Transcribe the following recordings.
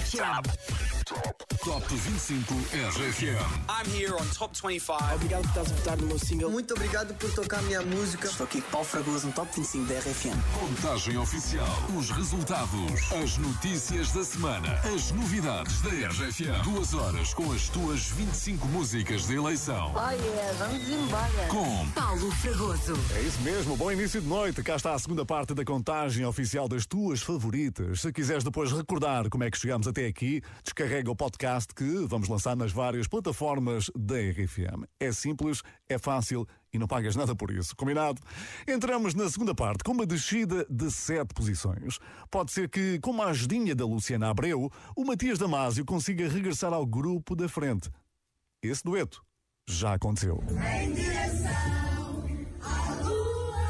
RFM. Top 25 RFM. I'm here on Top 25. Obrigado por estás a votar no meu single. Muito obrigado por tocar a minha música. Estou aqui com Paulo Fragoso no Top 25 da RFM. Contagem oficial. Os resultados. As notícias da semana. As novidades da RFM. 2 horas com as tuas 25 músicas de eleição. Oh yeah, vamos embora. Com Paulo Fragoso. É isso mesmo, bom início de noite. Cá está a segunda parte da contagem oficial das tuas favoritas. Se quiseres depois recordar como é que chegamos até aqui, descarrega o podcast que vamos lançar nas várias plataformas da RFM. É simples, é fácil e não pagas nada por isso. Combinado? Entramos na segunda parte com uma descida de 7 posições. Pode ser que, com a ajudinha da Luciana Abreu, o Matias Damasio consiga regressar ao grupo da frente. Esse dueto já aconteceu. Em direção à lua,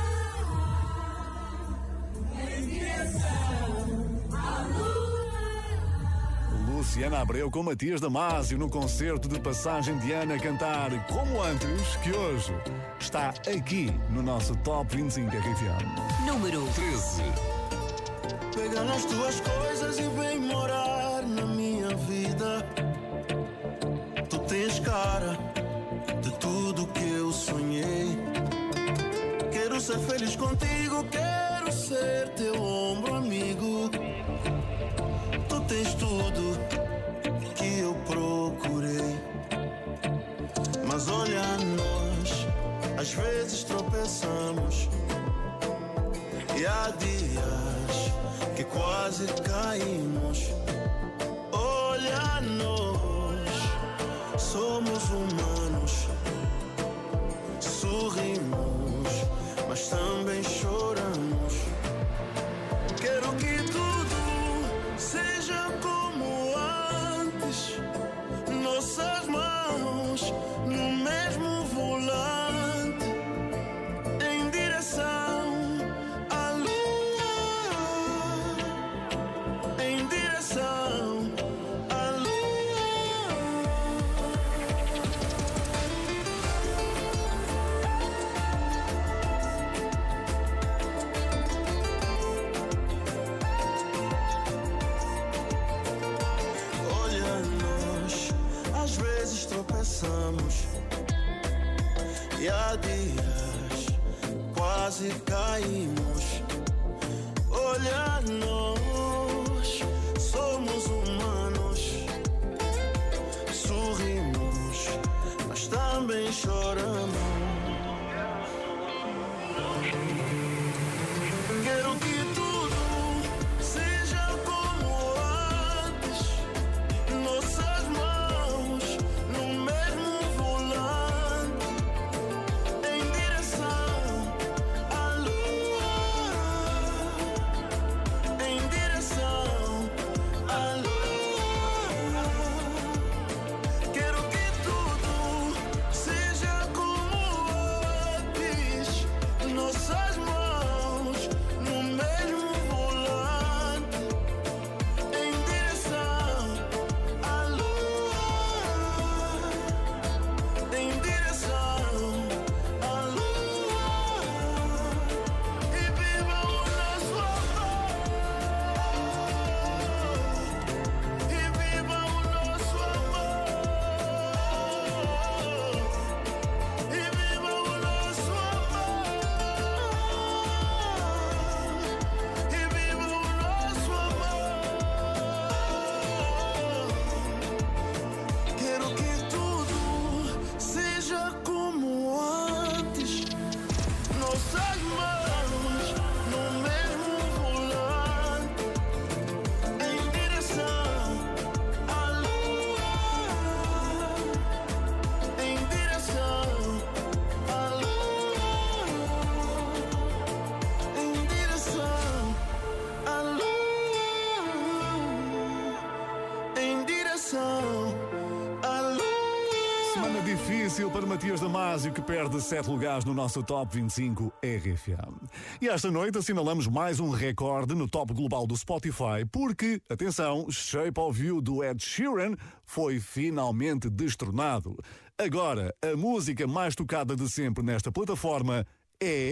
em direção à lua. Luciana Abreu com Matias Damasio no concerto de passagem de ano a cantar Como Antes, que hoje está aqui no nosso Top 25 RFM. Número 13. Pega nas tuas coisas e vem morar na minha vida. Tu tens cara de tudo que eu sonhei. Quero ser feliz contigo, quero ser teu ombro amigo. Tu tens tudo que eu procurei. Mas olha nós, às vezes tropeçamos. E há dias que quase caímos. Olha nós, somos humanos. Sorrimos, mas também choramos. Quero que tudo seja como antes. Nossas mãos no mesmo volante, em direção à lua, em direção à lua. Olha nós, às vezes tropeçamos. E há dias quase caímos. Olha nós, somos humanos. Sorrimos, mas também choramos. Quero que tudo seja como antes. Nossas mãos no mesmo volante, em direção à lua, em direção à lua. Quero que tudo seja como antes. Nossas mãos no mesmo volante, em direção à lua, em direção à lua. E viva o nosso amor, e viva o nosso amor, e viva o nosso amor, e viva o nosso amor. Quero que tudo seja como antes. Nossas mãos no mesmo volante, em direção à lua, em direção à lua, em direção à lua, em direção à lua. Semana difícil para Matias Damasio, que perde 7 lugares no nosso Top 25 RFM. E esta noite assinalamos mais um recorde no top global do Spotify, porque, atenção, Shape of You do Ed Sheeran foi finalmente destronado. Agora, a música mais tocada de sempre nesta plataforma é...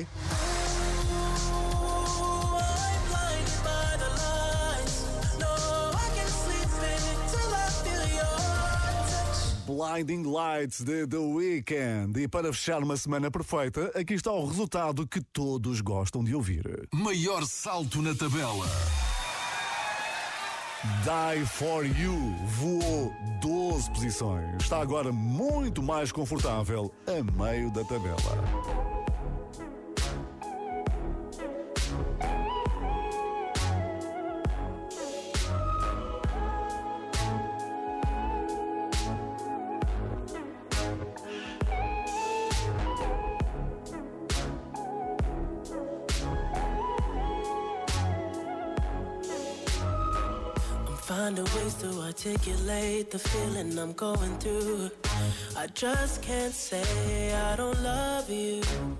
Blinding Lights de The Weeknd. E para fechar uma semana perfeita, aqui está o resultado que todos gostam de ouvir. Maior salto na tabela. Die For You voou 12 posições. Está agora muito mais confortável a meio da tabela. Find a ways to articulate the feeling I'm going through. I just can't say I don't love you,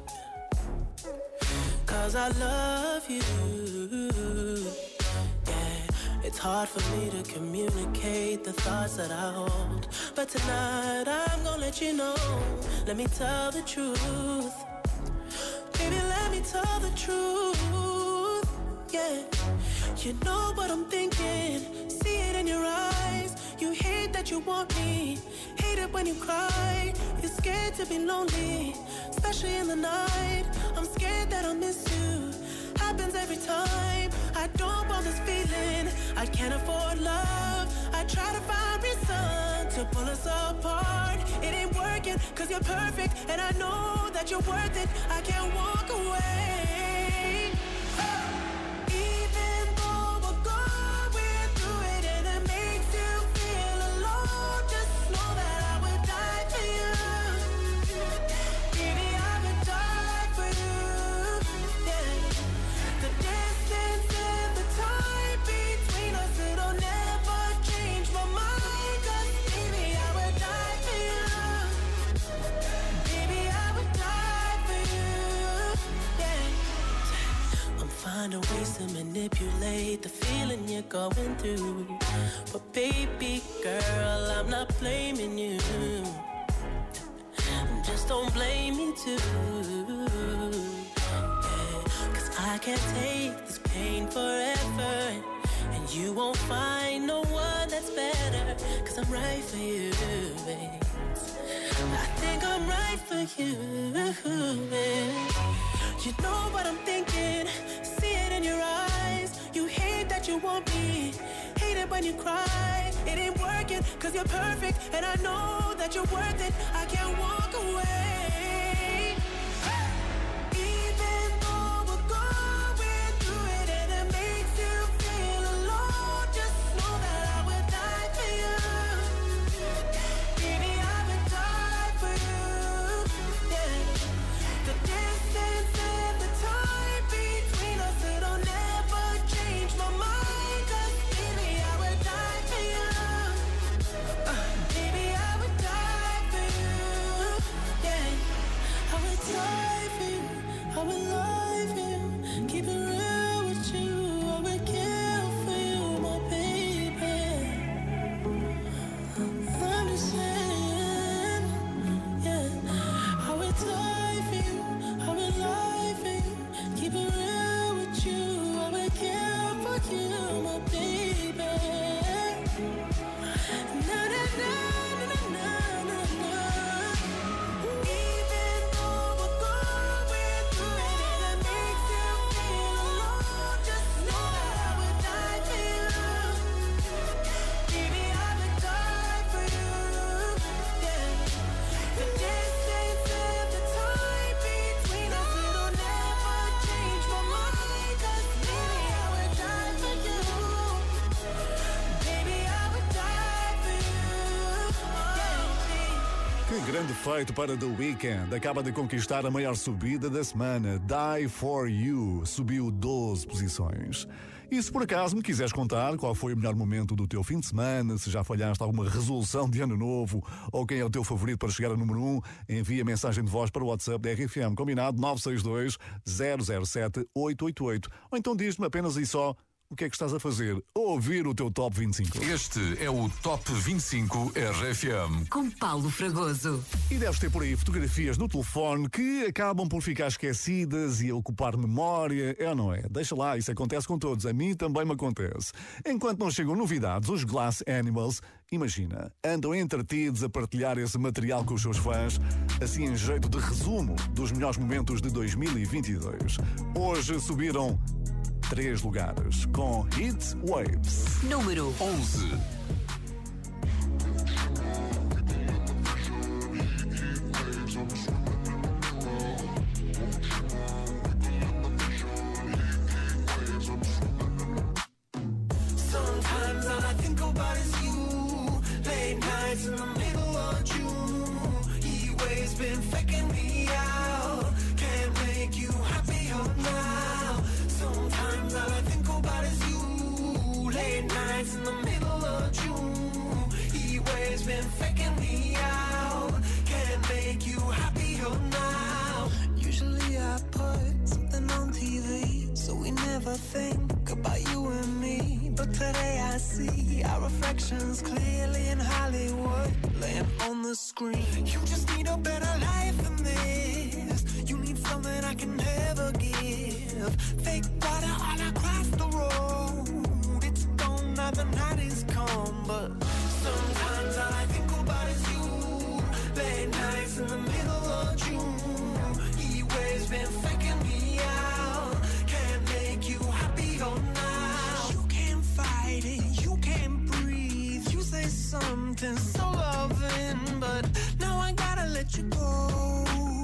'cause I love you. Yeah, it's hard for me to communicate the thoughts that I hold, but tonight I'm gonna let you know. Let me tell the truth. Baby, let me tell the truth. Yeah, you know what I'm thinking. See it in your eyes. You hate that you want me. Hate it when you cry. You're scared to be lonely, especially in the night. I'm scared that I'll miss you. Happens every time. I don't want this feeling. I can't afford love. I try to find reason to pull us apart. It ain't working 'cause you're perfect, and I know that you're worth it. I can't walk away. Ways to manipulate the feeling you're going through, but baby girl, I'm not blaming you. Just don't blame me too. Yeah, 'cause I can't take this pain forever, and you won't find no one that's better, 'cause I'm right for you, babe. I think I'm right for you, babe. You know what I'm thinking. See it in your eyes. You hate that you want me. Hate it when you cry. It ain't working 'cause you're perfect, and I know that you're worth it. I can't walk away. Even though we're going through it and it makes you feel alone, just know that I would die for you. Baby, I would die for you. Yeah. The distance and the time between us, it'll never change my mind. 'Cause baby, I would die for you. Baby, I would die for you. Yeah, I would die for you. I would lie for you. Keep it real with you. I would kill for you, my baby. I'm just saying, yeah, I would die for you. I would lie for you. Keep it real with you. I would kill for you, my baby. Na na na na na na na. Even though we're going through it and it makes you feel alone, just know that I would die for you. Baby, I would die for you. Yeah. The distance and the time between us, it'll never change my mind. 'Cause baby, I would die for you. Baby, I would die for you. Que grande feito para The Weeknd. Acaba de conquistar a maior subida da semana. Die For You subiu 12 posições. E se por acaso me quiseres contar qual foi o melhor momento do teu fim de semana, se já falhaste alguma resolução de ano novo ou quem é o teu favorito para chegar a número 1, envia mensagem de voz para o WhatsApp da RFM, combinado 962 007 888. Ou então diz-me apenas e só O que é que estás a fazer? Ouvir o teu Top 25. Este é o Top 25 RFM. Com Paulo Fragoso. E deves ter por aí fotografias no telefone que acabam por ficar esquecidas e a ocupar memória. É ou não é? Deixa lá, isso acontece com todos. A mim também me acontece. Enquanto não chegam novidades, os Glass Animals, imagina, andam entretidos a partilhar esse material com os seus fãs, assim em jeito de resumo dos melhores momentos de 2022. Hoje subiram 3 lugares com Heat Waves. Número 11. Sometimes all I think about is you. Late nights in the middle of June. He always been faking me out. Can't make you happier now. Sometimes all I think about is you. Late nights in the middle of June. He always been faking me out. Can't make you happier now. Usually I put something on TV, so we never think about you and me. But today I see our reflections clearly in Hollywood, laying on the screen. You just need a better life than this. You need something I can never give. Fake water all across the road. It's gone now, the night is come. But sometimes all I think about is you. Late nights in the middle of June. He always been faking me out. Can't make you happier now. You can't fight it, you can't breathe. You say something so loving, but now I gotta let you go.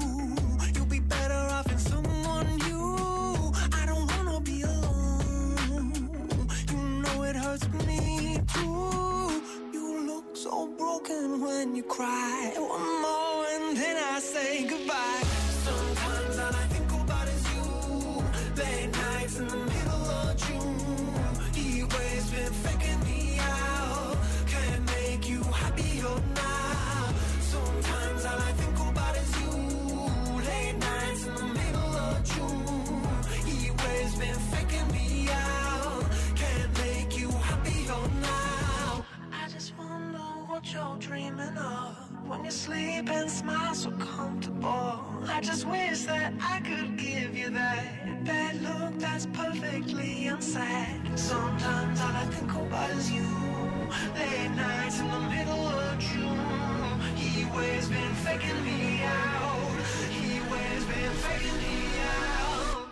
You'll be better off in someone new. I don't wanna be alone. You know it hurts me too. You look so broken when you cry. One more and then I say goodbye. Sometimes all I think about is you. Late nights in the middle of June. He always been faking me out. Can't make you happier now. Sometimes all I think about is you. Late nights in the middle of June. He always been faking me out. Can't make you happier now. I just wonder what you're dreaming of when you sleep and smile so comfortable. I just wish that I could give you that bad look that's perfectly unsaid. Sometimes all I think about is you. Late nights in the middle of June. He always been faking me out. He always been faking me out.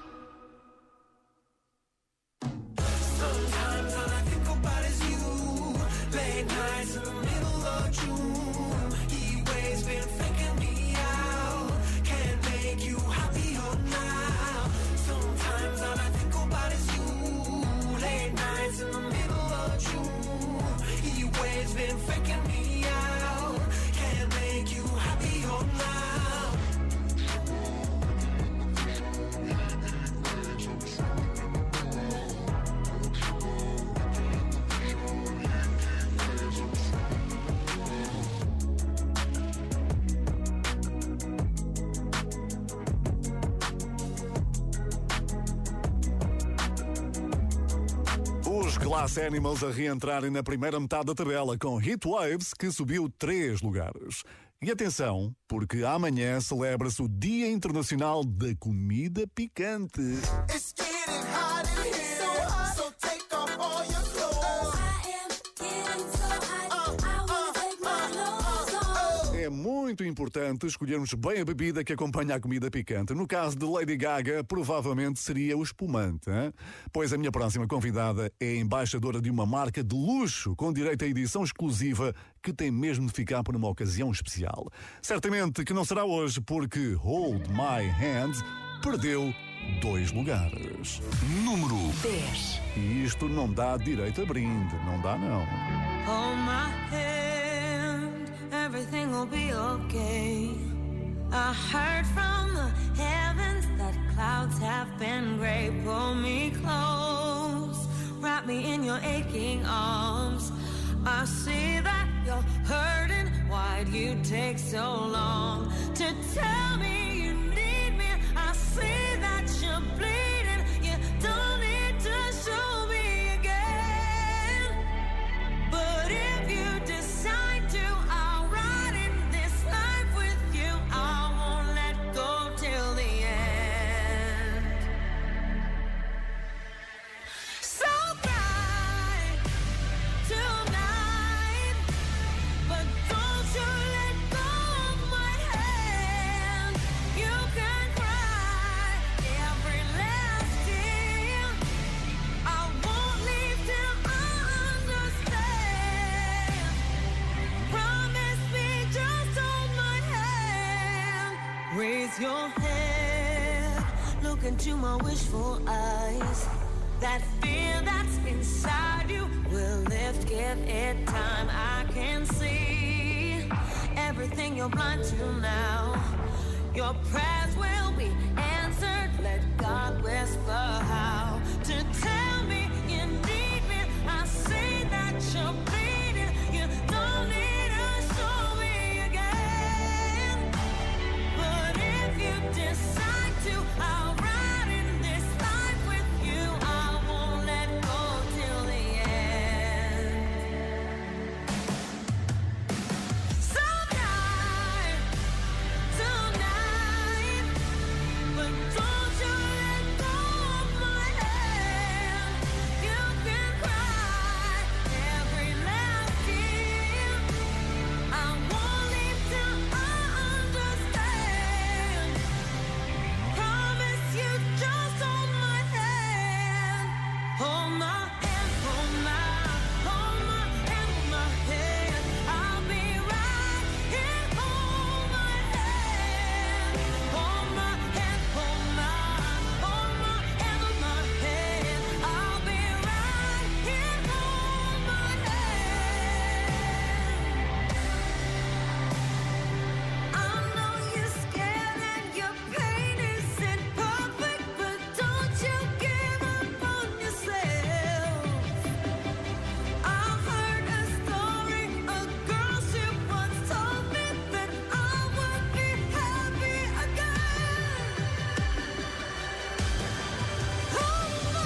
Sometimes all I think about is you. Late nights in the middle of June. He always been faking me out. Can't make you happier now. Sometimes all I think about is you. Late nights in the middle of June. He always been faking me out. Can't make you happier now. Os Glass Animals a reentrarem na primeira metade da tabela com Heat Waves, que subiu 3 lugares. E atenção, porque amanhã celebra-se o Dia Internacional da Comida Picante. It's getting hot in here, so take off all your clothes. I am getting so hot, I wanna take my clothes off. É muito importante escolhermos bem a bebida que acompanha a comida picante. No caso de Lady Gaga, provavelmente seria o espumante, hein? Pois a minha próxima convidada é embaixadora de uma marca de luxo com direito à edição exclusiva que tem mesmo de ficar por uma ocasião especial. Certamente que não será hoje, porque Hold My Hand perdeu 2 lugares. Número 10. E isto não dá direito a brinde, não dá não. Hold my hand, everything will be okay. I heard from the heavens that clouds have been gray. Pull me close, wrap me in your aching arms. I see that you're hurting, why'd you take so long to tell me you need me? I see that you're bleeding, you don't need to show me into my wishful eyes. That fear that's inside you will lift, give it time. I can see everything you're blind to now. Your prayers will be answered. Let God whisper how to tell me you need me. I see that you're bleeding. You don't need to show me again. But if you decide to, I'll ride in this life with you. I won't let go till the end. So tonight, but don't you let go of my hand. You can cry every last tear. I won't leave till I understand. Promise you just hold my hand. Hold my hand, hold my hand, hold my hand. I'll be right here. Hold my hand. Hold my hand, hold my hand, hold my hand. I'll be right here. Hold my hand. I know you're scared and your pain isn't perfect, but don't you give up on yourself. I heard a story, a girl she once told me that I would be happy again. Hold my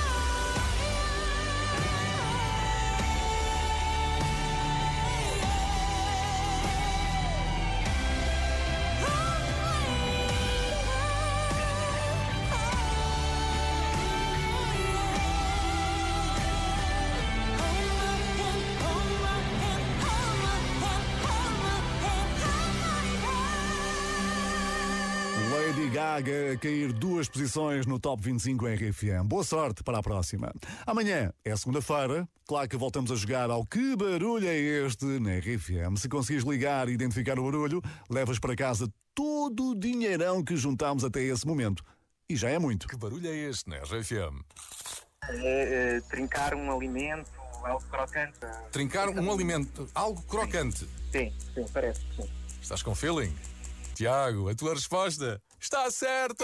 Lady Gaga a cair 2 posições no Top 25 RFM. Boa sorte para a próxima. Amanhã é segunda-feira. Claro que voltamos a jogar ao Que Barulho é Este na RFM. Se conseguires ligar e identificar o barulho, levas para casa todo o dinheirão que juntámos até esse momento. E já é muito. Que barulho é este na RFM? Trincar um alimento, algo crocante. Trincar um alimento, algo crocante. Sim, parece que sim. Estás com feeling? Tiago, a tua resposta está certa!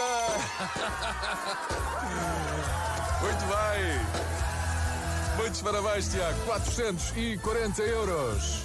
Muito bem! Muitos parabéns, Tiago. 440 euros.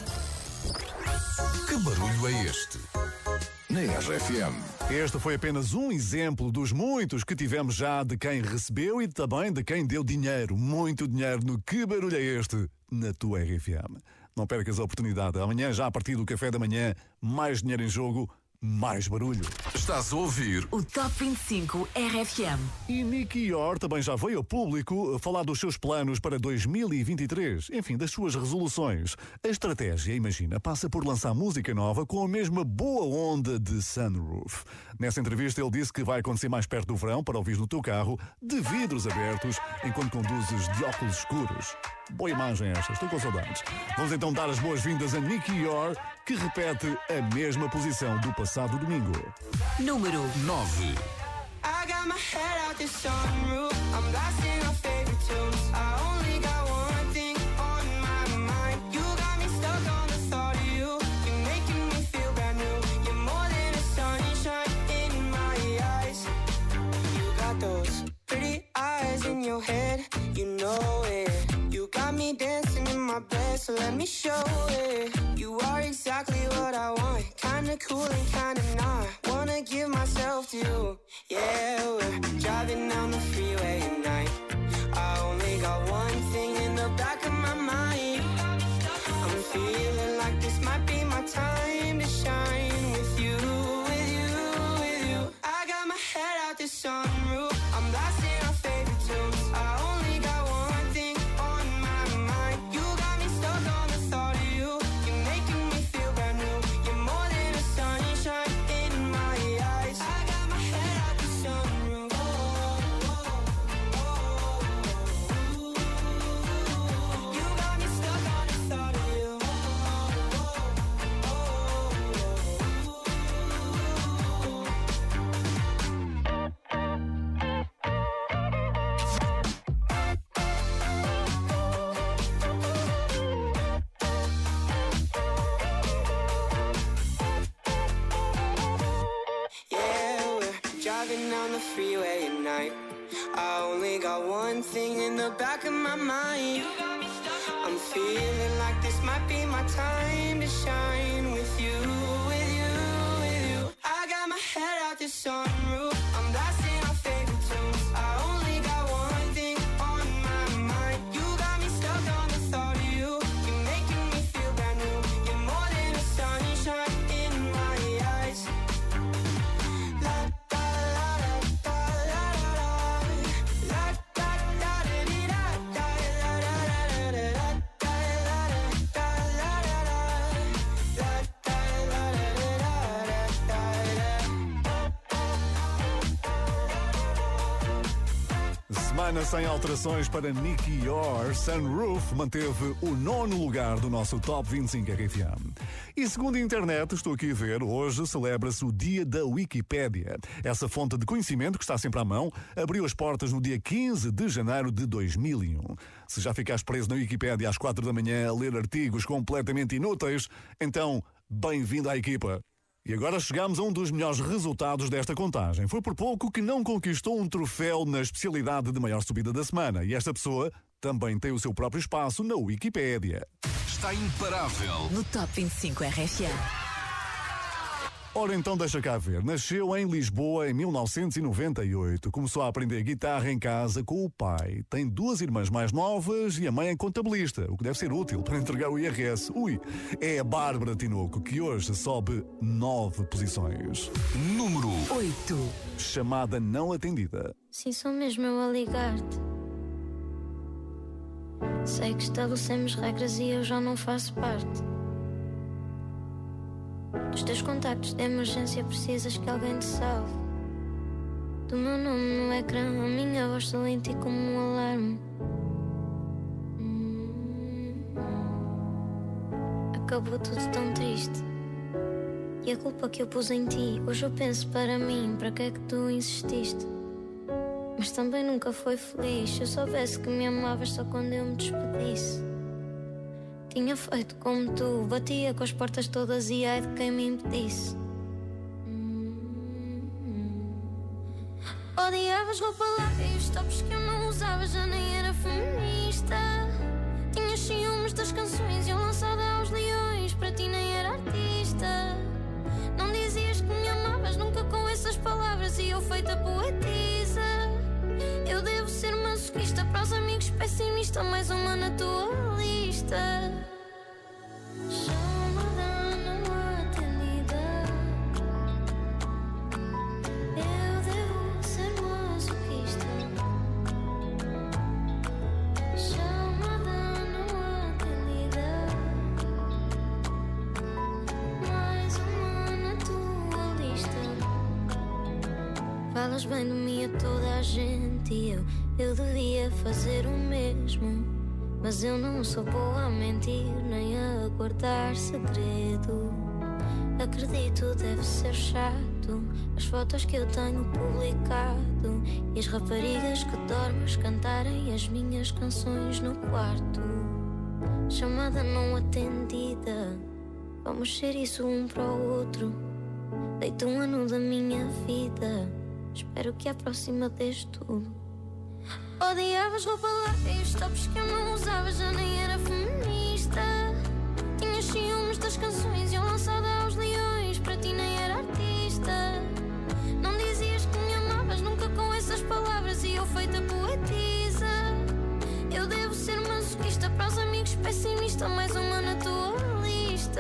Que barulho é este? Na RFM. Este foi apenas um exemplo dos muitos que tivemos já de quem recebeu e também de quem deu dinheiro. Muito dinheiro no Que Barulho é Este na tua RFM. Não percas a oportunidade. Amanhã, já a partir do café da manhã, mais dinheiro em jogo, mais barulho. Estás a ouvir O Top 25 RFM. E Nicky Yor também já veio ao público falar dos seus planos para 2023. Enfim, das suas resoluções. A estratégia, imagina, passa por lançar música nova com a mesma boa onda de Sunroof. Nessa entrevista ele disse que vai acontecer mais perto do verão para ouvir no teu carro, de vidros abertos, enquanto conduzes de óculos escuros. Boa imagem esta, estou com saudades. Vamos então dar as boas-vindas a Nicky Yor, que repete a mesma posição do passado domingo. Número 9. I got my head out the sunroof. I'm blasting our favorite tunes. I only got one thing on my mind. You got me stuck on the thought of you. You're making me feel brand new. You're more than a sunshine in my eyes. You got those pretty eyes in your head. You know it. You got me dancing in my bed, so let me show it. You are exactly what I want. Kinda cool and kinda not. Wanna give myself to you. Yeah, we're driving down the freeway at night. I only got one thing in the back of my mind. I'm feeling like this might be my time to shine with you, with you, with you. I got my head out the sunroof. I'm blasting our favorite tunes. I only got one thing on my mind. You got me stuck on the thought of you. You're making me feel brand new. You're more than a sunshine in my eyes. I got my head out the sunroof. one thing in the back of my mind. I'm feeling like this might be my time to shine with you, with you, with you. I got my head out the sunroof. I'm blasting our favorite tunes. I only got one thing on my mind. You got me stuck on the thought of you. You're making me feel brand new. You're more than a sunshine in my eyes. La da la da la la la da da da dee da da la la la la la da la da la la la la da la Semana sem alterações para Nicky Your. Sunroof manteve o 9º lugar do nosso Top 25 RFM. E segundo a internet, estou aqui a ver, hoje celebra-se o Dia da Wikipédia. Essa fonte de conhecimento que está sempre à mão abriu as portas no dia 15 de janeiro de 2001. Se já ficaste preso na Wikipédia às 4 da manhã a ler artigos completamente inúteis, então bem-vindo à equipa. E agora chegamos a um dos melhores resultados desta contagem. Foi por pouco que não conquistou um troféu na especialidade de maior subida da semana. E esta pessoa também tem o seu próprio espaço na Wikipédia. Está imparável no Top 25 RFM. Ora então, deixa cá ver. Nasceu em Lisboa em 1998. Começou a aprender guitarra em casa com o pai. Tem 2 irmãs mais novas e a mãe é contabilista, o que deve ser útil para entregar o IRS. É a Bárbara Tinoco, que hoje sobe 9 posições. Número 8. Chamada não atendida. Sim, sou mesmo eu a ligar-te. Sei que estabelecemos regras e eu já não faço parte. Dos teus contactos de emergência precisas que alguém te salve. Do meu nome no ecrã, a minha voz soa em ti como um alarme. Acabou tudo tão triste. E a culpa que eu pus em ti, hoje eu penso para mim, para que é que tu insististe? Mas também nunca foi feliz. Se eu soubesse que me amavas só quando eu me despedisse. Tinha feito como tu, batia com as portas todas e ai de quem me impedisse. Odiavas roupa larga e os tops que eu não usava, já nem era feminista. Tinhas ciúmes das canções e eu lançada aos leões, para ti nem era artista. Não dizias que me amavas nunca com essas palavras e eu feita poetisa. Eu devo ser masoquista, para os amigos pessimista, mais uma na tua lista. Chamada não atendida. Eu devo ser masoquista. Chamada não atendida. Mais uma na tua lista. Falas bem de mim a toda a gente e eu devia fazer o mesmo. Mas eu não sou boa a mentir nem a guardar segredo. Acredito, deve ser chato as fotos que eu tenho publicado e as raparigas que dormes cantarem as minhas canções no quarto. Chamada não atendida. Vamos ser isso um para o outro. Deito um ano da minha vida. Espero que à próxima dês tudo. Odiavas roupa larga e os tops que eu não usava, já nem era feminista. Tinhas ciúmes das canções e eu lançada aos leões, para ti nem era artista. Não dizias que me amavas nunca com essas palavras e eu feita poetisa. Eu devo ser masoquista, para os amigos pessimista, mais uma na tua lista.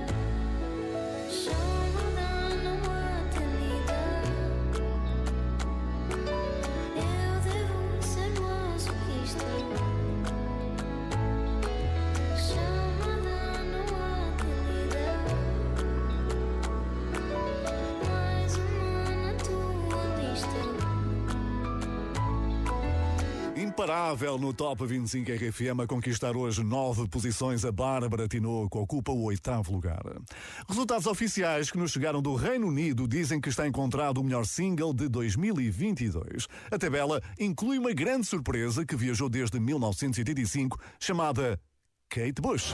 Imparável no Top 25 RFM, a conquistar hoje 9 posições, a Bárbara Tinoco ocupa o 8º lugar. Resultados oficiais que nos chegaram do Reino Unido dizem que está encontrado o melhor single de 2022. A tabela inclui uma grande surpresa que viajou desde 1985, chamada Kate Bush.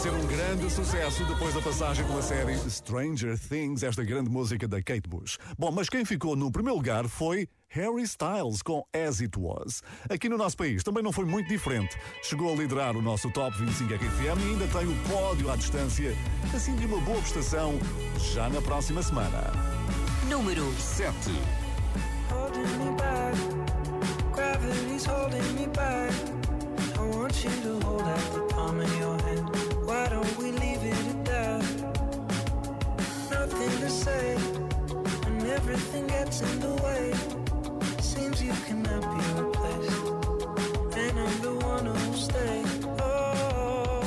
ser um grande sucesso depois da passagem pela série Stranger Things, esta grande música da Kate Bush. Bom, mas quem ficou no primeiro lugar foi Harry Styles com As It Was. Aqui no nosso país também não foi muito diferente. Chegou a liderar o nosso Top 25 RFM e ainda tem o pódio à distância, assim de uma boa prestação, já na próxima semana. Número 7. Holding me back, gravity's holding me back. I want you to hold out the palm of your hand. Why don't we leave it at that? Nothing to say, and everything gets in the way. Seems you cannot be replaced, and I'm the one who'll stay. Oh,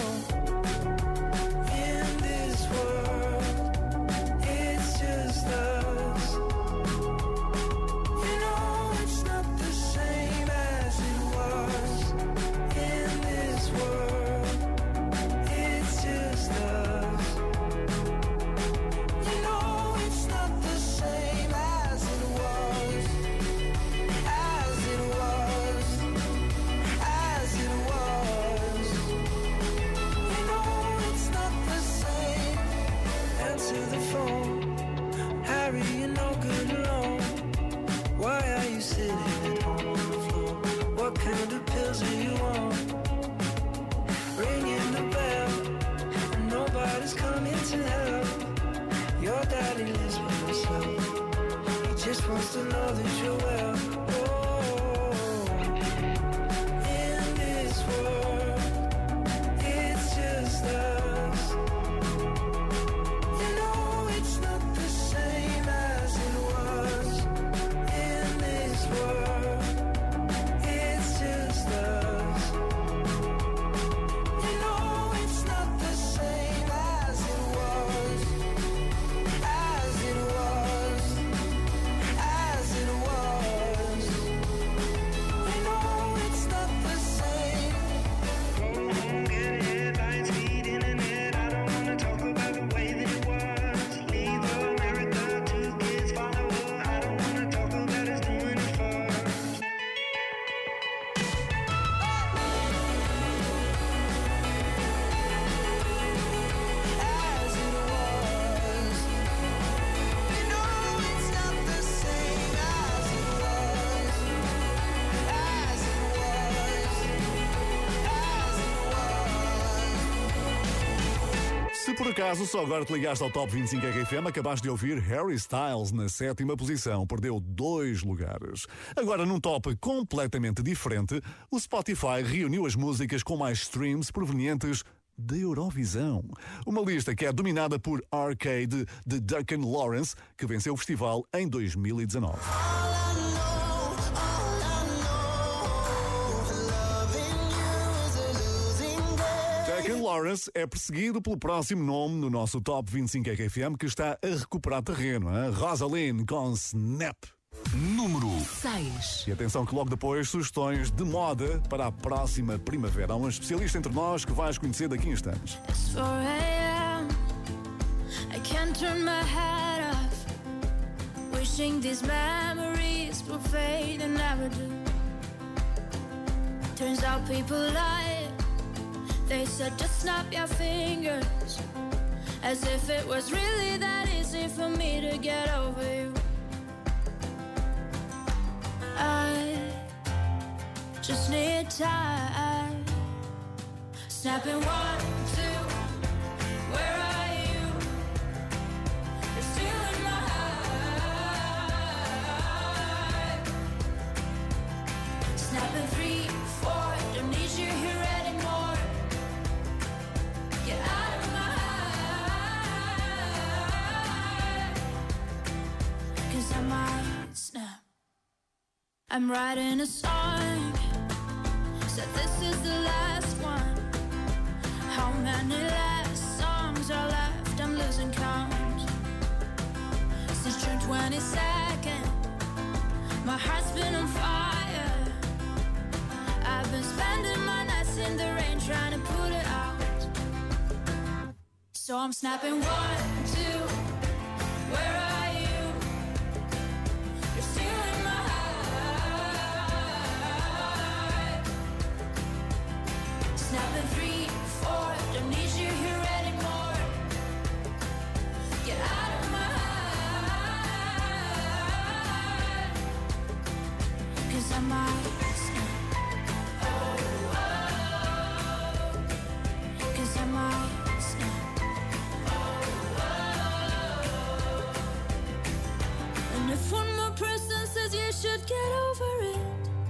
in this world, it's just us. You know it's not the same as it was. In this world, it's just us. You know it's not the same as it was. As it was. As it was. You know it's not the same. Answer the phone. Harry, you're no good alone. Why are you sitting at home on the floor? What kind of pills are you on? Ringing the bell, and nobody's coming to help. Your daddy lives by himself. He just wants to know that you're well. Oh, in this world, it's just us. You know it's not the same as it was. In this world, it's just us. You know it's not the same as it was. As it was. As it was. You know it's not the same. Go home, get headlines, feed internet. I don't wanna talk about the way that it was. Leave America, 2 kids follow her. I don't wanna talk about us doing it first. As it was. You know it's not the same as it was. As it was. As it was. Se por acaso só agora te ligaste ao Top 25 RFM, acabaste de ouvir Harry Styles na 7ª posição, perdeu 2 lugares. Agora, num top completamente diferente, o Spotify reuniu as músicas com mais streams provenientes da Eurovisão. Uma lista que é dominada por Arcade de Duncan Lawrence, que venceu o festival em 2019. Duncan Lawrence é perseguido pelo próximo nome no nosso Top 25 RFM, que está a recuperar terreno, hein? Rosaline com Snap. Número 6. E atenção que logo depois, sugestões de moda para a próxima primavera. Há um especialista entre nós que vais conhecer daqui a instantes. It's 4 a.m. I can't turn my head off. Wishing these memories will fade and never do. Turns out people lie. They said just snap your fingers. As if it was really that easy for me to get over you. I just need time. Snapping 1, 2. Where are you? You're still in my heart. Snapping 3, 4. Don't need you here anymore. Get out of my heart. 'Cause I might snap. I'm writing a song. Said this is the last one. How many last songs are left? I'm losing count. Since June 22nd, my heart's been on fire. I've been spending my nights in the rain trying to put it out. So I'm snapping 1, 2. Where are you? You're still in my heart. Snapping 3, 4. Don't need you here I might snap. 'Cause I might snap. And if one more person says you should get over it,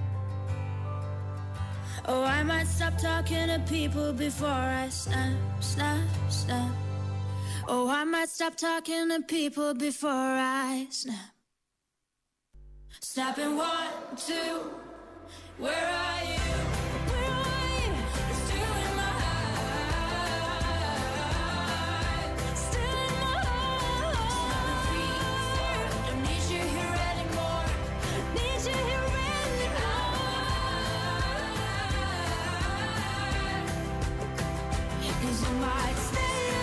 oh, I might stop talking to people before I snap, snap, snap. Oh, I might stop talking to people before I snap. Snapping 1, 2, where are you? Where are you? It's still in my heart. Still in my heart. Snapping 3, 4, don't need you here anymore. Need you here anymore. 'Cause I might stay.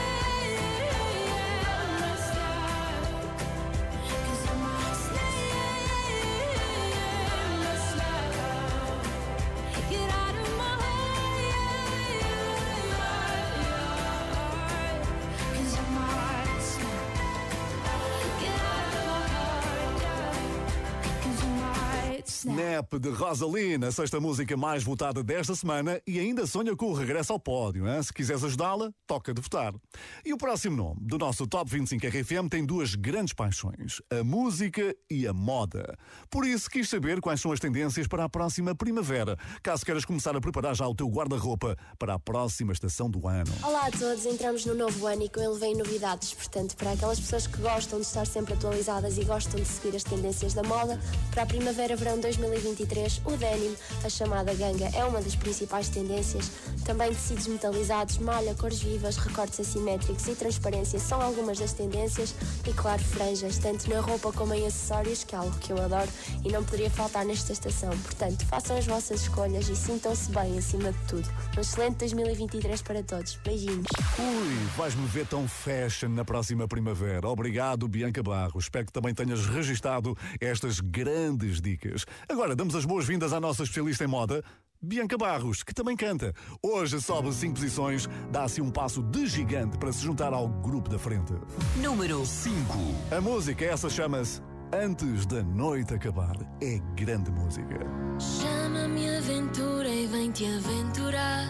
Snap de Rosalina, a sexta música mais votada desta semana e ainda sonha com o regresso ao pódio, hein? Se quiseres ajudá-la, toca de votar. E o próximo nome do nosso Top 25 RFM tem duas grandes paixões, a música e a moda. Por isso quis saber quais são as tendências para a próxima primavera, caso queiras começar a preparar já o teu guarda-roupa para a próxima estação do ano. Olá a todos, entramos no novo ano e com ele vem novidades, portanto, para aquelas pessoas que gostam de estar sempre atualizadas e gostam de seguir as tendências da moda, para a primavera-verão 2023, o denim, a chamada ganga, é uma das principais tendências. Também tecidos metalizados, malha, cores vivas, recortes assimétricos e transparência são algumas das tendências e, claro, franjas, tanto na roupa como em acessórios, que é algo que eu adoro e não poderia faltar nesta estação. Portanto, façam as vossas escolhas e sintam-se bem acima de tudo. Um excelente 2023 para todos. Beijinhos. Ui, vais-me ver tão fashion na próxima primavera. Obrigado, Bianca Barros. Espero que também tenhas registado estas grandes dicas. Agora, damos as boas-vindas à nossa especialista em moda, Bianca Barros, que também canta. Hoje sobe 5 posições, dá-se um passo de gigante para se juntar ao grupo da frente. Número 5. A música essa chama-se Antes da Noite Acabar. É grande música. Chama-me aventura e vem-te aventurar.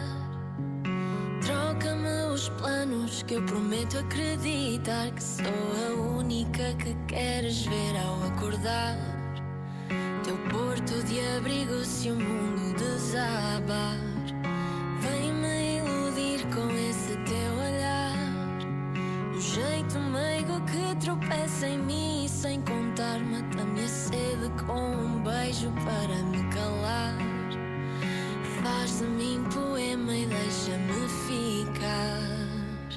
Troca-me os planos que eu prometo acreditar que sou a única que queres ver ao acordar. Teu porto de abrigo se o mundo desabar. Vem-me iludir com esse teu olhar. O jeito meigo que tropeça em mim e sem contar mata-me a sede com um beijo para me calar. Faz de mim poema e deixa-me ficar.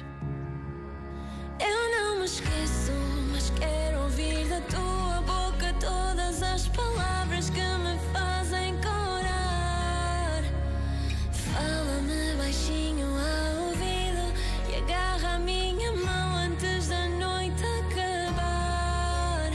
Eu não me esqueço, mas quero ouvir da tua boca todas as palavras que me fazem corar. Fala-me baixinho ao ouvido e agarra a minha mão antes da noite acabar.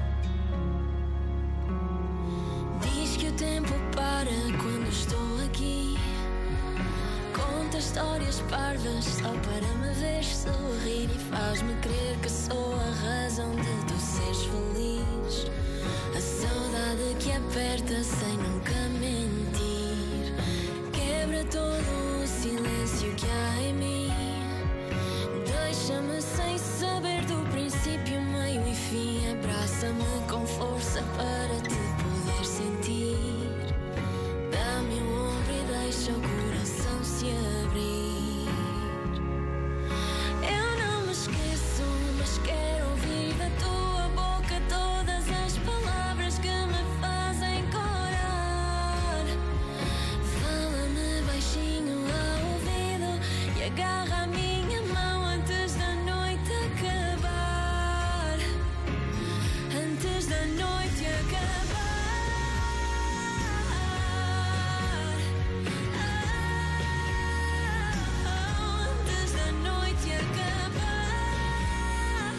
Diz que o tempo para quando estou aqui. Conta histórias parvas só para me ver sorrir e faz-me crer que sou a razão de tu seres feliz. A saudade que aperta sem nunca mentir. Quebra todo o silêncio que há em mim. Deixa-me sem saber do princípio, meio e fim. Abraça-me com força para te poder sentir. Dá-me o ombro e deixa o coração se abrir. Eu não me esqueço, mas quero ouvir da tua boca todas as palavras que me fazem corar. Fala-me baixinho ao ouvido e agarra a minha mão antes da noite acabar. Antes da noite acabar. Antes da noite acabar.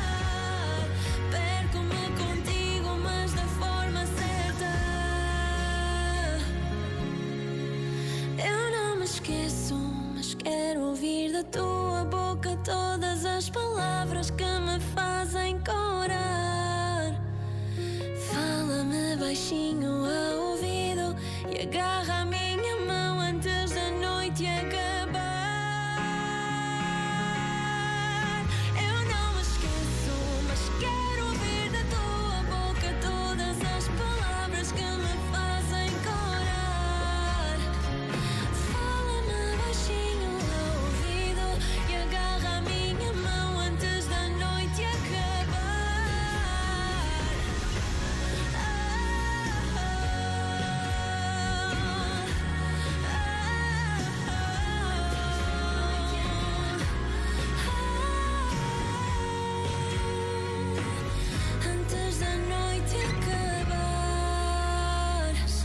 Perco-me contigo, mas da forma certa. Eu não me esqueço, mas quero ouvir da tua boca todas as palavras que me fazem corar. Fala-me baixinho ao ouvir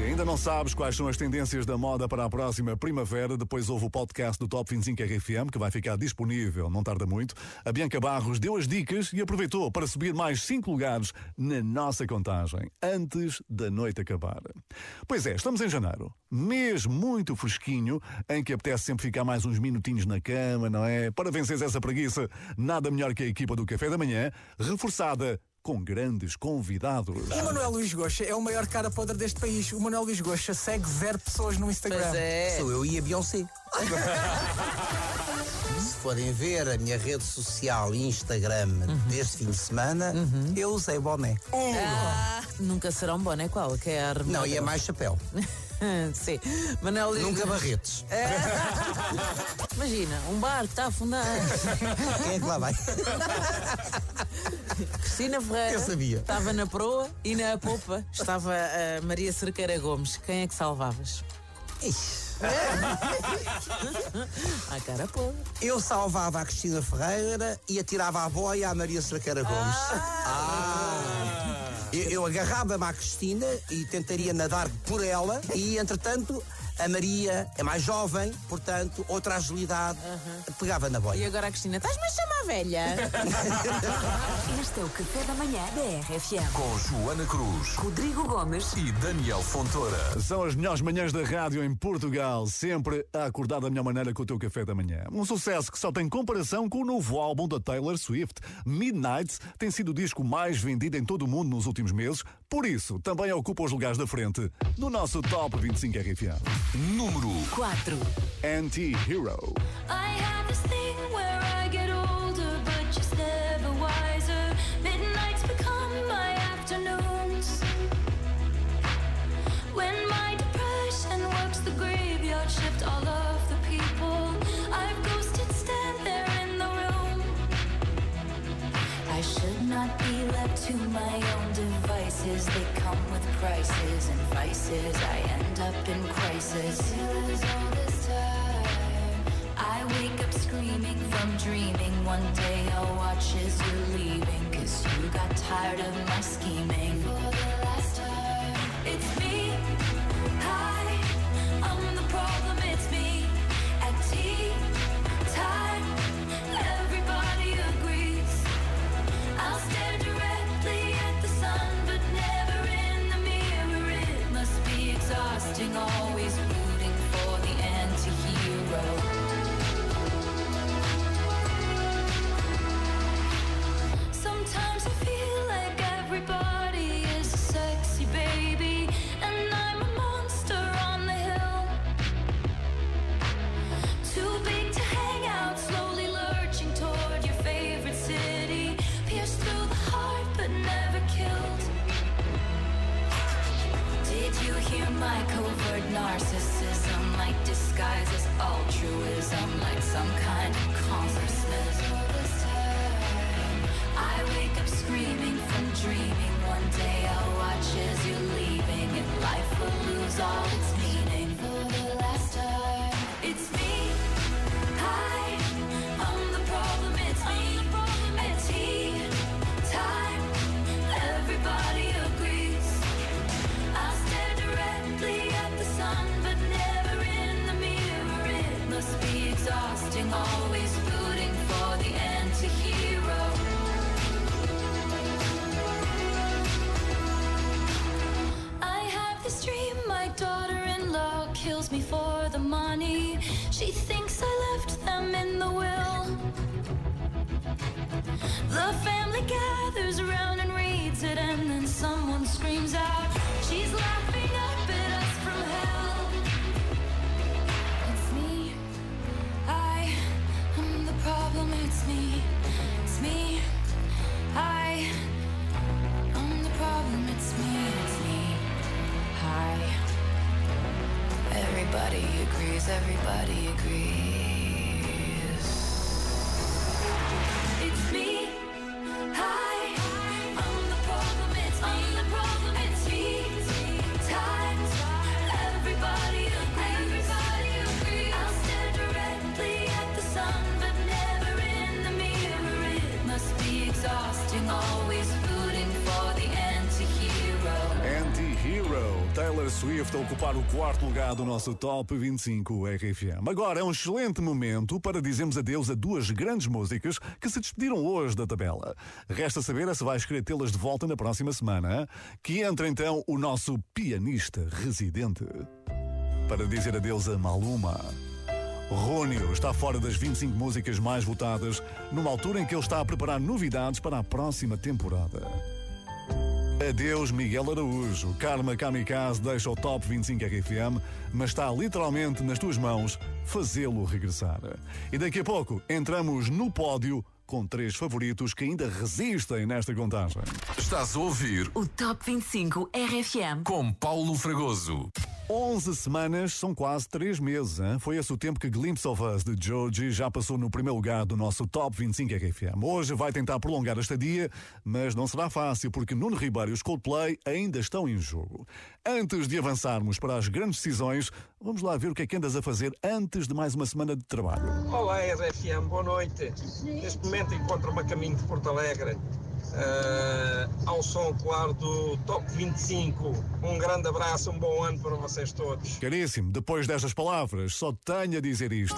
ainda não sabes quais são as tendências da moda para a próxima primavera, depois houve o podcast do Top 25 RFM, que vai ficar disponível, não tarda muito. A Bianca Barros deu as dicas e aproveitou para subir mais 5 lugares na nossa contagem, antes da noite acabar. Pois é, estamos em janeiro, mês muito fresquinho, em que apetece sempre ficar mais uns minutinhos na cama, não é? Para vencer essa preguiça, nada melhor que a equipa do Café da Manhã, reforçada com grandes convidados. O Manuel Luís Goxa é o maior cara podre deste país. O Manuel Luís Goxa segue 0 pessoas no Instagram. Pois é. Sou eu e a Beyoncé. Se forem ver a minha rede social e Instagram deste fim de semana, eu usei boné. Nunca será um boné qualquer. Não, e é mais chapéu. Sim. Manuel Luís... Nunca barretes. Imagina, um barco está a afundar. Quem é que lá vai? Cristina Ferreira. Eu sabia. Estava na proa e na popa estava a Maria Cerqueira Gomes. Quem é que salvavas? A cara podre. Eu salvava a Cristina Ferreira e atirava a boia à Maria Cerqueira Gomes. Eu agarrava-me à Cristina e tentaria nadar por ela e, entretanto, a Maria é mais jovem, portanto, outra agilidade, pegava na boia. E agora a Cristina, estás-me a chamar velha? Este é o Café da Manhã da RFM. Com Joana Cruz, Rodrigo Gomes e Daniel Fontoura. São as melhores manhãs da rádio em Portugal, sempre a acordar da melhor maneira com o teu Café da Manhã. Um sucesso que só tem comparação com o novo álbum da Taylor Swift. Midnight tem sido o disco mais vendido em todo o mundo nos últimos meses, por isso também ocupa os lugares da frente no nosso Top 25 RFM. Número 4. Anti-Hero. I have this thing where I get older, but just never wiser. Midnights become my afternoons. When my depression works the graveyard shift, all of the people I've ghosted stand there in the room. I should not be left to my own devices. They come with prices and vices. I end up in crisis. All this time, I wake up screaming from dreaming. One day I'll watch as you're leaving, 'cause you got tired of my scheming. For the last time, it's me. Hi, I'm the problem, it's me. At tea time, everybody agrees. I'll stare directly at the sun, but never in the mirror. It must be exhausting, always rooting for the anti-hero. Sometimes I feel like everybody is a sexy baby, and I'm a monster on the hill. Too big to hang out, slowly lurching toward your favorite city. Pierced through the heart, but never killed. Did you hear my covert narcissism? Like disguise as altruism, like some kind of consciousness. All this time, I wake up screaming from dreaming. One day I'll watch as you're leaving, and life will lose all its meaning. For the last time, it's me. Hi, I'm the problem, it's me. At tea time, everybody agrees. I'll stare directly at the sun, but never in the mirror. It must be exhausting, always rooting for the anti-hero. I have this dream, my daughter-in-law kills me for the money. She thinks I left them in the will. The family gathers around and reads it, and then someone screams out, she's laughing up at us from hell. It's me. I'm the problem, it's me. It's me. I'm the problem, it's me. It's me. Hi. Everybody agrees, everybody agrees. It's me. Hi. I'm the problem, it's me. I'm the problem, it's me. Times, everybody agrees. Everybody agrees. I'll stare directly at the sun, but never in the mirror. It must be exhausting, always rooting for the anti-hero. Anti-Hero, Taylor Swift a ocupar o quarto lugar do nosso Top 25 RFM. Agora é um excelente momento para dizermos adeus a duas grandes músicas que se despediram hoje da tabela. Resta saber se vais querer tê-las de volta na próxima semana, hein? Que entra então o nosso pianista residente para dizer adeus a Maluma. Rónio está fora das 25 músicas mais votadas, numa altura em que ele está a preparar novidades para a próxima temporada. Adeus Miguel Araújo. Karma Kamikaze deixa o Top 25 RFM, mas está literalmente nas tuas mãos fazê-lo regressar. E daqui a pouco entramos no pódio com 3 favoritos que ainda resistem nesta contagem. Estás a ouvir o Top 25 RFM com Paulo Fragoso. 11 semanas são quase 3 meses, hein? Foi esse o tempo que Glimpse of Us de Joji já passou no primeiro lugar do nosso Top 25 RFM. Hoje vai tentar prolongar a estadia, mas não será fácil porque Nuno Ribeiro e os Coldplay ainda estão em jogo. Antes de avançarmos para as grandes decisões, vamos lá ver o que é que andas a fazer antes de mais uma semana de trabalho. Olá RFM, boa noite. Neste momento encontro-me a caminho de Porto Alegre. Ao som, claro, do Top 25. Um grande abraço, um bom ano para vocês todos. Caríssimo, depois destas palavras, só tenho a dizer isto.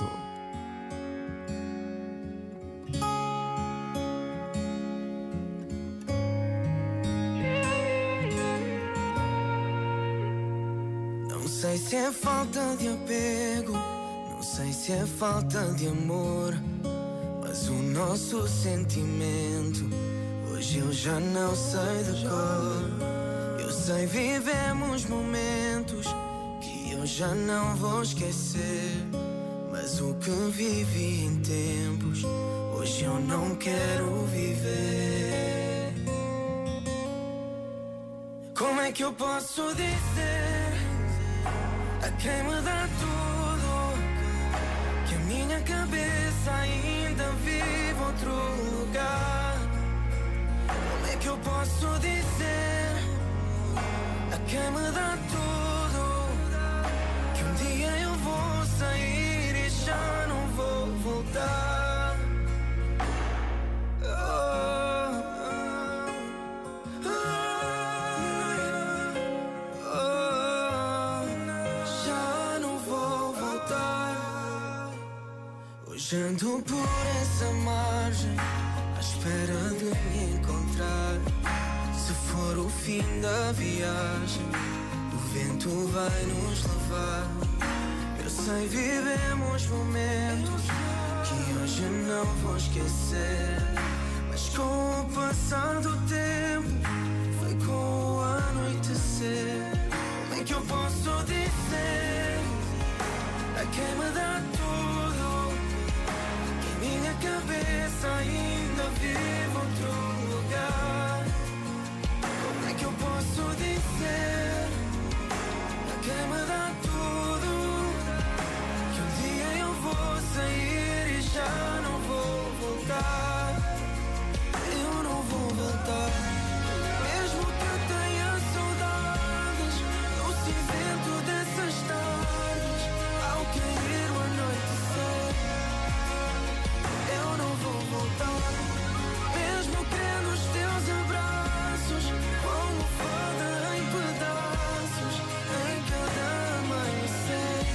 Não sei se é falta de apego, não sei se é falta de amor, mas o nosso sentimento hoje eu já não sei de cor. Eu sei, vivemos momentos que eu já não vou esquecer, mas o que vivi em tempos hoje eu não quero viver. Como é que eu posso dizer a quem me dá tudo que a minha cabeça ainda vive outro lugar? Como é que eu posso dizer a quem me dá tudo que um dia eu vou sair e já não vou voltar? Já não vou voltar. Hoje ando por essa margem à espera de me encontrar. Se for o fim da viagem, o vento vai nos levar. Eu sei, vivemos momentos que hoje não vou esquecer, mas com o passar do tempo foi com o anoitecer. Como é que eu posso dizer a quem me dá tudo que a minha cabeça ainda vive outro lugar? Como é que eu posso dizer a quem me dá tudo que um dia eu vou sair e já não vou voltar? Eu não vou voltar, mesmo que eu tenha saudades no cinzento dessas tardes ao cair o anoitecer. Eu não vou voltar, mesmo querendo os teus abraços, como fada em pedaços em cada amanhecer.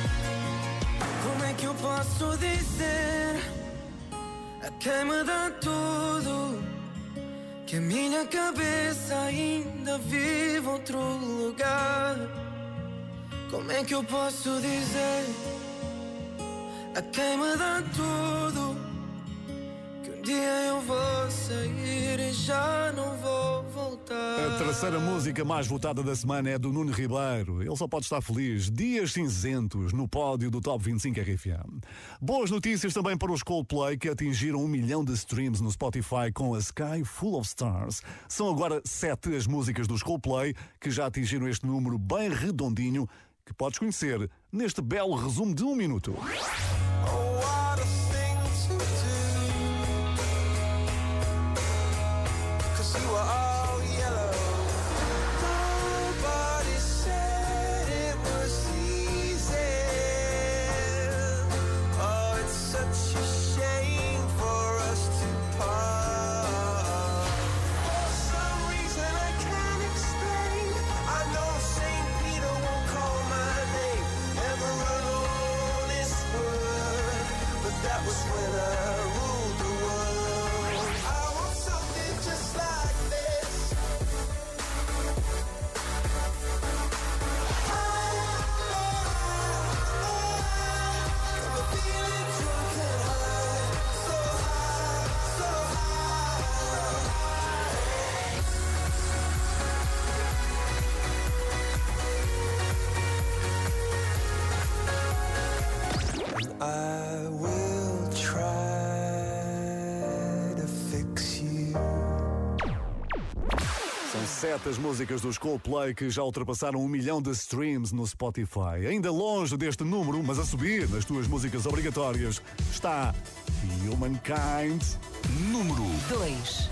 Como é que eu posso dizer a quem me dá tudo que a minha cabeça ainda vive outro lugar? Como é que eu posso dizer a quem me dá tudo que um dia eu vou sair e já não vou voltar? A terceira música mais votada da semana é do Nuno Ribeiro. Ele só pode estar feliz. Dias cinzentos no pódio do Top 25 RFM. Boas notícias também para os Coldplay, que atingiram 1 milhão de streams no Spotify com a Sky Full of Stars. São agora 7 as músicas dos Coldplay que já atingiram este número bem redondinho, que podes conhecer neste belo resumo de 1 minuto. Some reason I can't explain. I know St. 7 as músicas dos Coldplay que já ultrapassaram 1 milhão de streams no Spotify. Ainda longe deste número, mas a subir nas tuas músicas obrigatórias, está Humankind, número 2.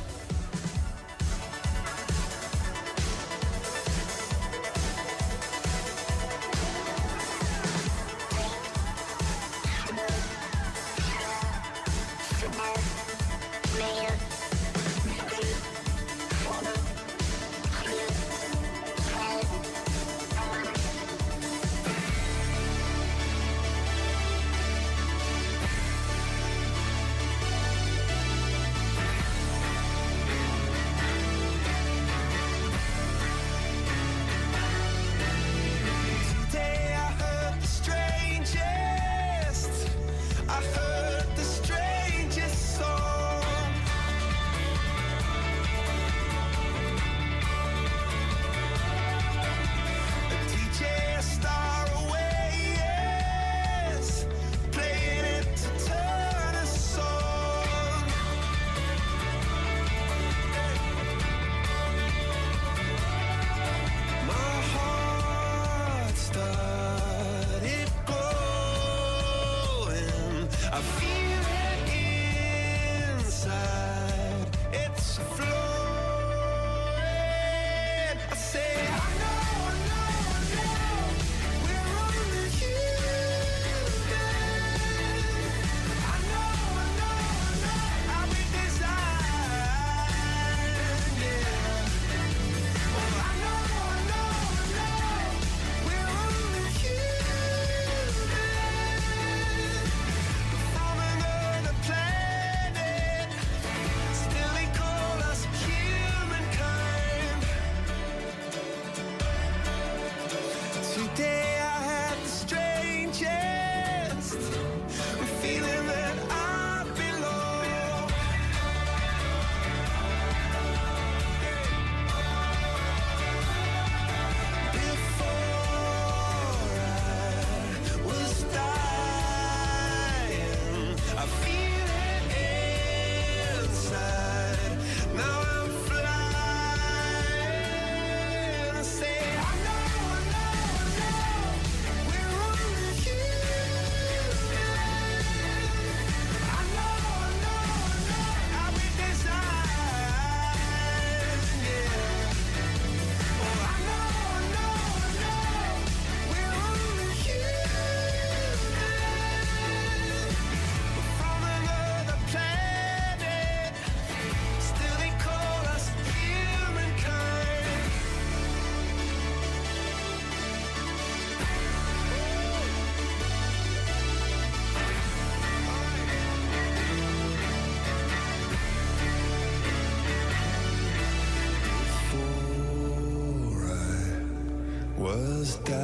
was dying.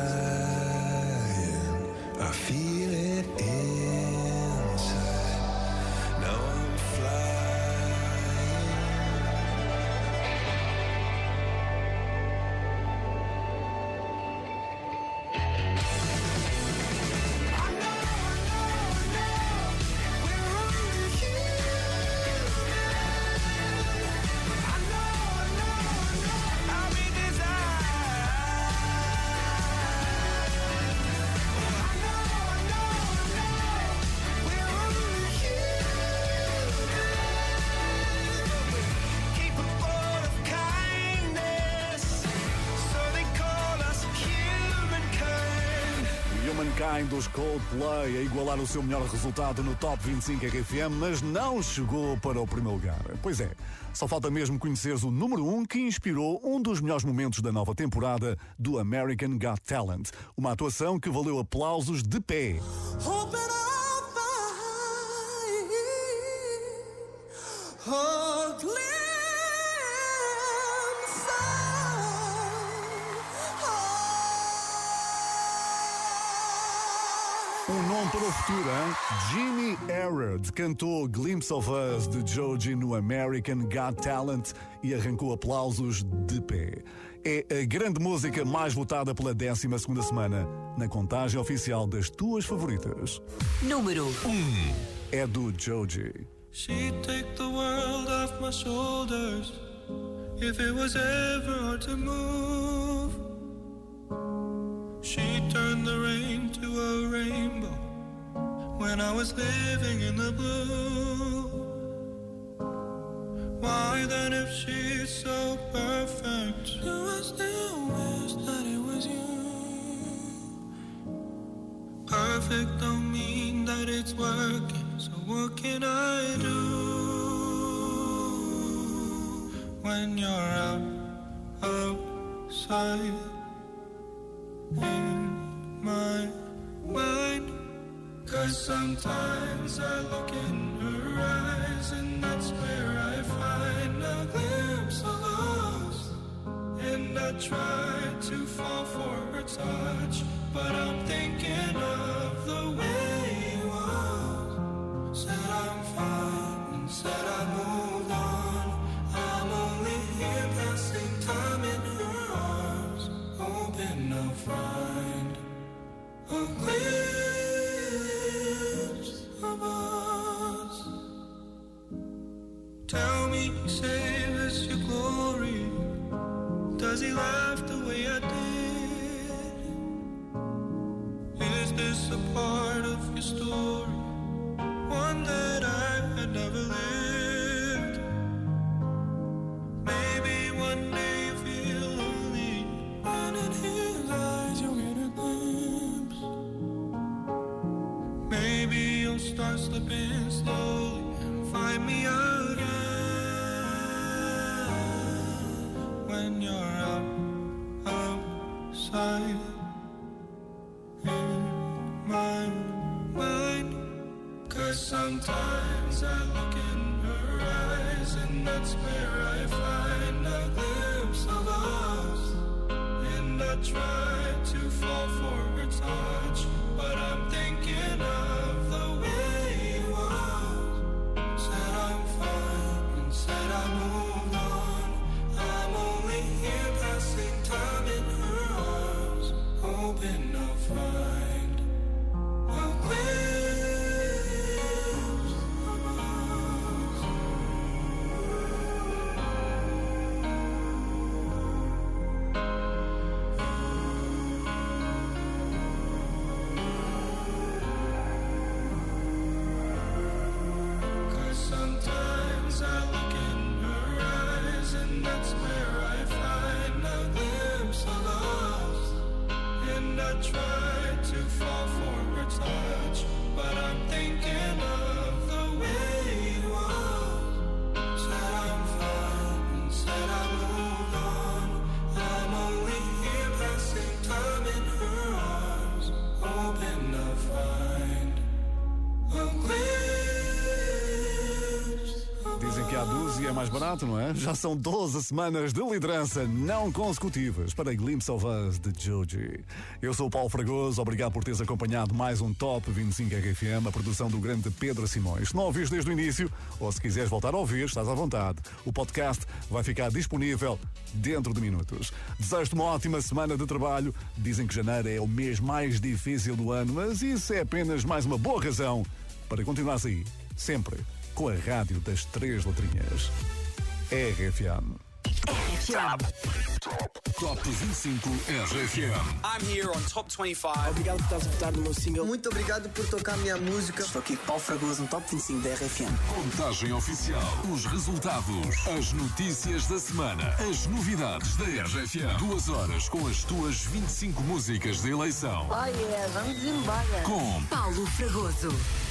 I feel it inside. Now I'm Humankind dos Coldplay a igualar o seu melhor resultado no Top 25 RFM, mas não chegou para o primeiro lugar. Pois é, só falta mesmo conheceres o número 1 que inspirou um dos melhores momentos da nova temporada do American Got Talent. Uma atuação que valeu aplausos de pé. Um nome para o futuro, hein? Jimmy Arad cantou Glimpse of Us de Joji no American Got Talent e arrancou aplausos de pé. É a grande música mais votada pela 12ª semana na contagem oficial das tuas favoritas. Número 1 é do Joji. She'd take the world off my shoulders, If it was ever hard to move, she turned the rain to a rainbow when I was living in the blue. Why then, if she's so perfect, do I still wish that it was you? Perfect don't mean that it's working, so what can I do when you're outside in my mind? 'Cause sometimes I look in her eyes and that's where I find a glimpse of us. And I try to fall for her touch, but I'm thinking of the way you was. Said I'm fine and said I moved on. I'm only here passing time in her arms, hoping I'll find a glimpse of us. Tell me, save us your glory. Does he laugh the way I did? Is this a part of your story? One that I had never lived? Maybe one day you feel lonely, and in his eyes you'll get a glimpse. Maybe you'll start slipping slowly and find me again when you're outside in my mind. 'Cause sometimes I look in her eyes and that's where I find a glimpse of us. And I try to fall for her touch, but I'm thinking of the way it was. Said I'm fine and said I moved on. I'm only here passing time in her arms, hoping I'll find a glimpse of us. Sometimes I look in her eyes and that's where I find a glimpse of us. And I try to fall for her touch, but I'm thinking of the way it was. Said I'm fine and said I moved on. I'm only here passing time in her arms, hoping I'll find a glimpse. Dizem que a dúzia é mais barato, não é? Já são 12 semanas de liderança não consecutivas para Glimpse of Us de Joji. Eu sou o Paulo Fragoso, obrigado por teres acompanhado mais um Top 25 RFM, a produção do grande Pedro Simões. Se não ouviste desde o início, ou se quiseres voltar a ouvir, estás à vontade. O podcast vai ficar disponível dentro de minutos. Desejo-te uma ótima semana de trabalho. Dizem que janeiro é o mês mais difícil do ano, mas isso é apenas mais uma boa razão para continuares aí, sempre com a rádio das 3 letrinhas. RFM. Top 25 RFM. I'm here on Top 25. Obrigado por estás a votar no meu single. Muito obrigado por tocar a minha música. Estou aqui com Paulo Fragoso no Top 25 da RFM. Contagem oficial. Os resultados. As notícias da semana. As novidades da RFM. 2 horas com as tuas 25 músicas de eleição. Oh yeah, vamos embora. Com Paulo Fragoso.